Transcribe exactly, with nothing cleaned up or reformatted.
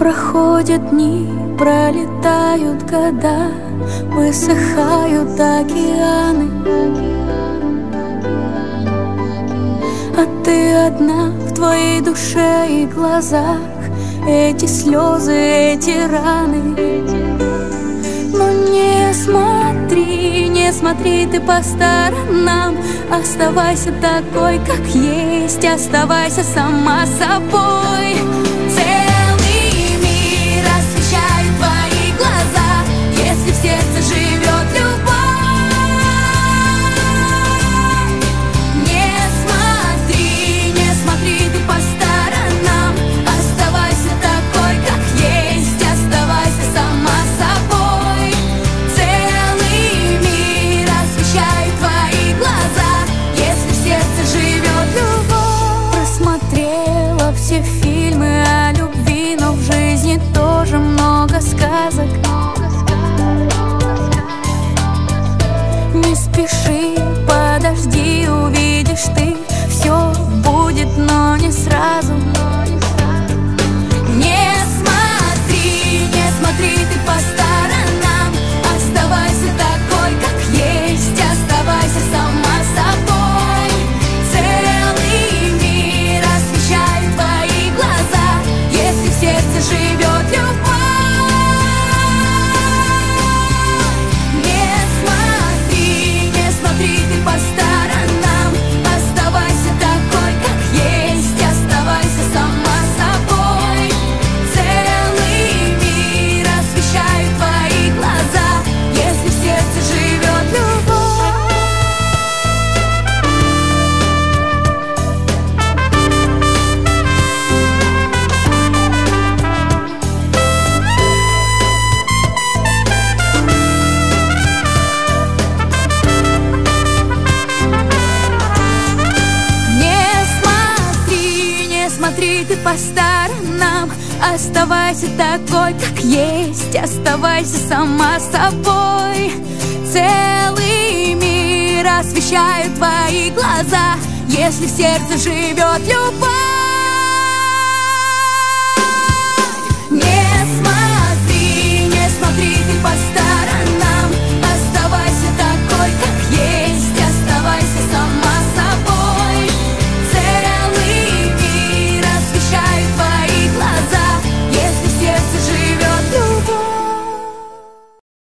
Проходят дни, пролетают года, высыхают океаны, а ты одна в твоей душе и глазах. Эти слезы, эти раны. Но не смотри, не смотри ты по сторонам. Оставайся такой, как есть, оставайся сама собой. Целый мир освещает твои глаза, если в сердце живет любовь. Не смотри, не смотри ты по сторонам. Оставайся такой, как есть, оставайся сама собой. Целый мир освещает твои глаза, если в сердце живет любовь. Просмотрела все фильмы о любви, но в жизни тоже много сказок. Не спеши, подожди, увидишь ты, все будет, но не сразу. Не смотри, не смотри ты по сторонам. Оставайся такой, как есть, оставайся сама собой. Целый мир освещает твои глаза, если в сердце живет любовь. Не смотри, не смотри ты по сторонам. Оставайся такой, как есть, оставайся сама собой. Целый мир освещает твои глаза, если в сердце живет любовь. Не смотри, не смотри ты по сторонам. Оставайся такой, как есть, оставайся сама собой. Целый мир освещает твои глаза, если в сердце живет любовь. Не смотри, не смотри ты по сторонам.